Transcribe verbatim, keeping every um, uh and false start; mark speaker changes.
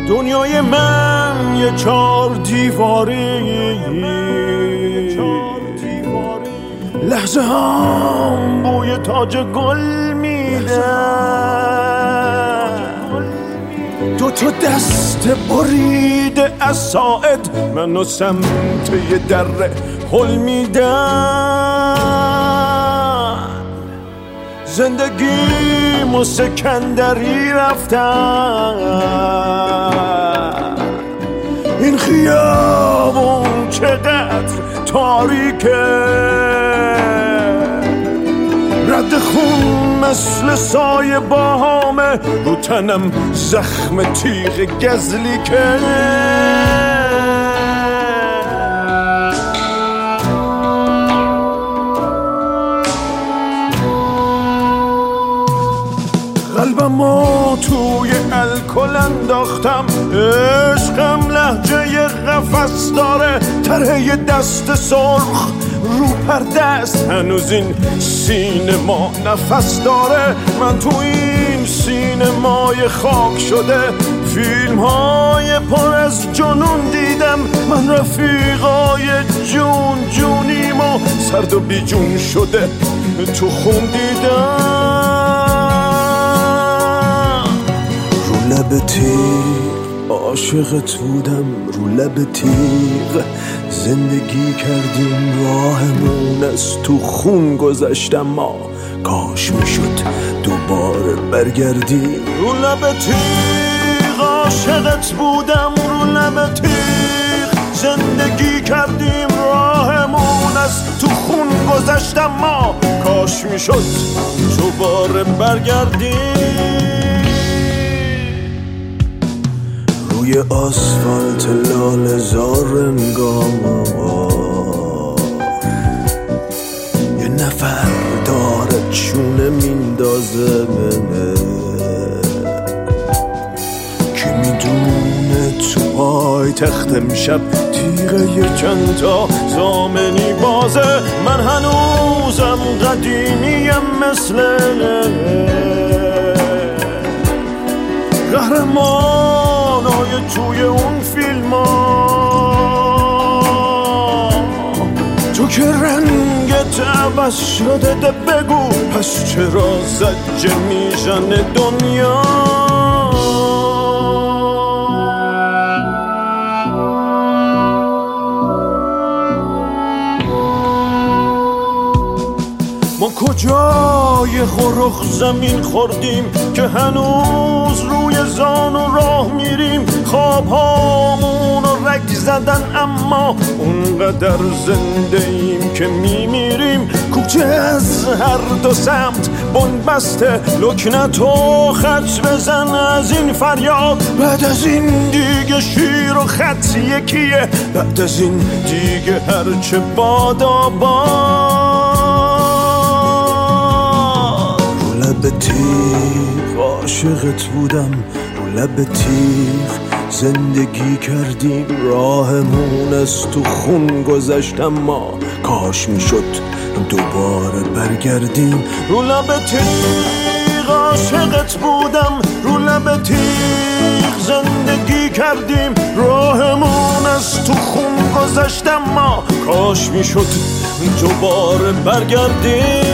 Speaker 1: دنیای من یه چار دیواری، لحظه هم بوی تاج گل میده، دو تا دست بریده از ساعد منو سمت یه دره هل میدن. زندگیمو سکندری رفتن، این خیابون چقدر تاریکه، رد خون مثل سایه باهامه، رو تنم زخم تیغ گزلی که قلبمو توی الکل انداختم، عشقم لهجه قفس داره، طرح دست سرخ رو پرده است، هنوز این سینما نفس داره. من تو این سینمای خاک شده فیلم های پر از جنون دیدم، من رفیقای جون جونیم و سرد و بی جون شده تو خون دیدم. رو لب تیغ عاشقت بودم، رو لب تیغ زندگی کردیم، راهمون از تو خون گذشتم، ما کاش میشد دوباره برگردیم. رو لب تیغ عاشقت بودم، رو لب تیغ زندگی کردیم، راهمون از تو خون گذشتم، ما کاش میشد دوباره برگردیم. روی آسفالت لاله زار انگار یه نفر داره چونه میندازه منه، کی میدونه تو پای تخت امشب تیغه یه چند تا زامنی بازه. من هنوزم قدیمیم مثل قهرمانای توی اون فیلم ها، تو که رنگت عوض شده، ده بگو پس چرا زجه میزنه دنیا؟ ما کجای خورخ زمین خوردیم که هنوز روی زان و راه میریم، خواب هامون رو رگ زدن اما اونقدر زنده ایم که میمیریم. کوچه از هر دو سمت بنبسته، لکنت و خط بزن از این فریاد، بعد از این دیگه شیر و خط یکیه، بعد از این دیگه هرچه بادا باد. لب تیغ عاشقت بودم، رو لب تیغ زندگی کردیم، راهمون از تو خون گذشتم، ما کاش میشد دوباره برگردیم. رو لب تیغ عاشقت بودم، رو لب تیغ زندگی کردیم، راهمون از تو خون گذشتم، ما کاش میشد دوباره برگردیم.